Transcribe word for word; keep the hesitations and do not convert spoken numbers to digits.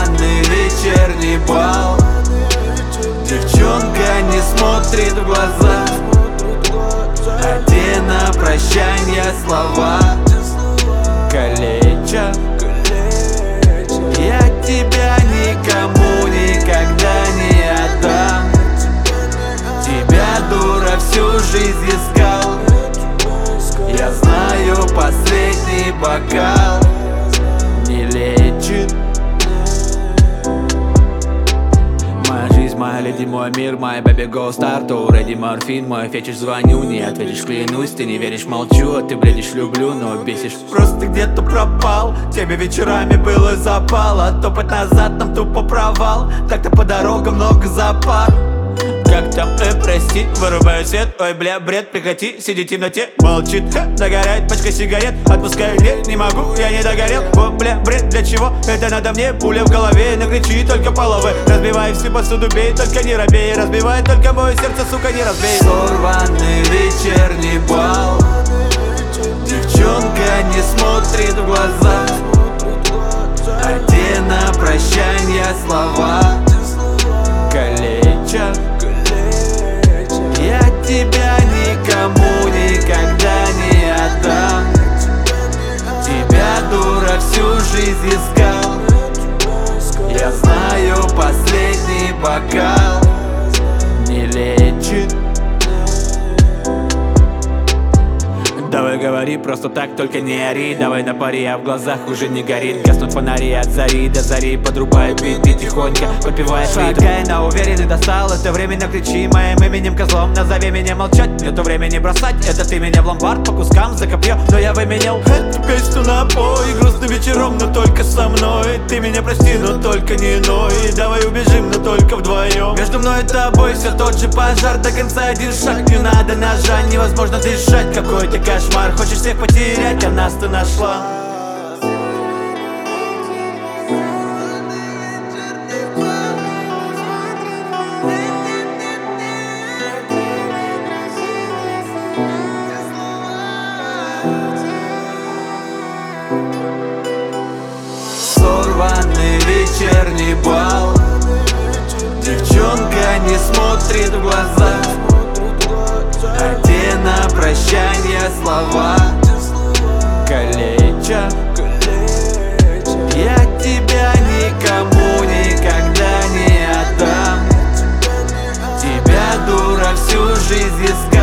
Сорванный вечерний бал. Девчонка не смотрит в глаза, а те на прощанье слова калечат. Я тебя никому никогда не отдам. Тебя, дура, всю жизнь искал. Я знаю, последний бокал не лечит. Моя жизнь, моя леди, мой мир, моя baby go start, to ready морфин, мой фетиш, звоню, не ответишь, клянусь, ты не веришь, молчу, а ты бредишь, люблю, но бесишь. Просто где-то пропал, тебе вечерами было запало, топать назад, там тупо провал, так-то по дорогам много запар. Как там, э, прости, вырубаю свет, ой, бля, бред, прекрати, сиди в темноте, молчит, ха, догорает пачка сигарет, отпускаю, нет, не могу, я не догорел, о, бля, бред, для чего, это надо мне, пуля в голове, накричи только половы, разбивай всю посуду, бей, только не робей, разбивай только мое сердце, сука, не разбей. Сорванный вечерний бал. Девчонка не смотрит в глаза, а те на прощанье слова калечат. Я тебя никому никогда не отдам. Тебя, дура, всю жизнь искал. Я знаю, последний бокал не лечит. Давай говори просто так, только не ори. Давай на паре, а в глазах уже не горит. Гаснут фонари от зари до зари. Подрубай биты тихонько, попивая фит. Шагай на уверенный, достал это время, кричи моим именем козлом. Назови меня молчать, нету времени бросать. Это ты меня в ломбард по кускам за копье, но я выменял эту песню на бой. Грустным вечером, но только со мной. Ты меня прости, но только не ной. Давай убежим, но только вдвоем. Между мной и тобой все тот же пожар. До конца один шаг, не надо ножа. Невозможно дышать, какой-то кошмар. Хочешь всех потерять, а нас ты нашла. Сорванный вечерний бал. Девчонка не смотрит в глаза, а те на прощанье слова калечат. Я тебя никому никогда не отдам. Тебя, дура, всю жизнь искал.